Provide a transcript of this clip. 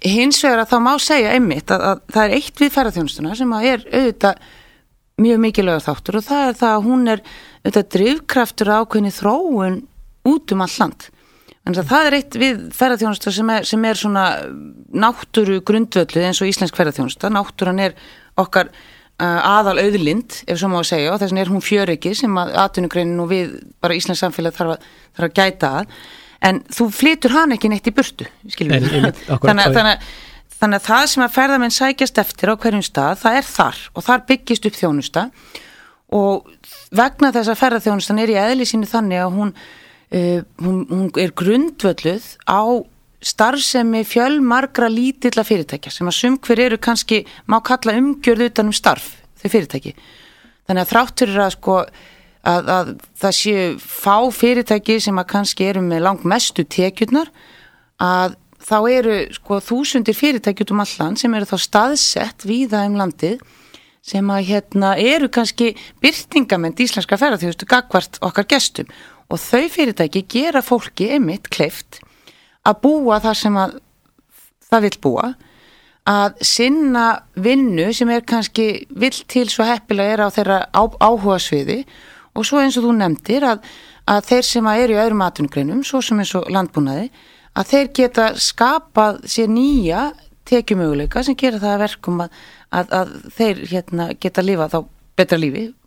hins vegar að þá má segja einmitt að það eitt við ferðaþjónustuna sem að auðvitað mjög mikilvægur þáttur og það það að hún auðvitað drifkraftur ákveðni þróun út all land. Þannig að það eitt við ferðaþjónusta sem svona náttúru grundvöllu eins og íslensk ferðaþjónusta. Náttúran okkar aðal auðlind, ef svo má að segja, og þess vegna hún fjöryggi sem að atvinnugreinin og við bara íslensk samfélag þarf að gæta að, en þú flytur hann ekki neitt í burtu, skiljum við. Þannig að það sem að ferðamenn sækjast eftir á hverjum stað, það þar og þar byggist upp þjónusta og vegna þess að ferðaþjónustan í eðli sínu þannig að hún grundvölluð á starfsemi fjölmargra lítilla fyrirtækja sem að sum hver eru kannski má kalla umgjörð utan starf þau fyrirtæki. Þannig að þrátt fyrir að það séu fá fyrirtæki sem að kannski eru með langmestu tekjurnar að þá eru þúsundir fyrirtæki út all land sem eru þá staðsett víða landið sem að eru kannski birtingamynd íslenska ferðaþjónustu gagnvart okkar gestum og þau fyrirtæki gera fólki einmitt kleift að búa þar sem að það vill búa, að sinna vinnu sem kannski vill til svo heppilega á þeirra áhuga sviði og svo eins og þú nefndir að þeir sem eru í öðrum atvinnugreinum, svo sem eins og landbúnaði, að þeir geta skapað sér nýja tekjumöguleika sem gera það að verkum að þeir geta lifað þá betra lífi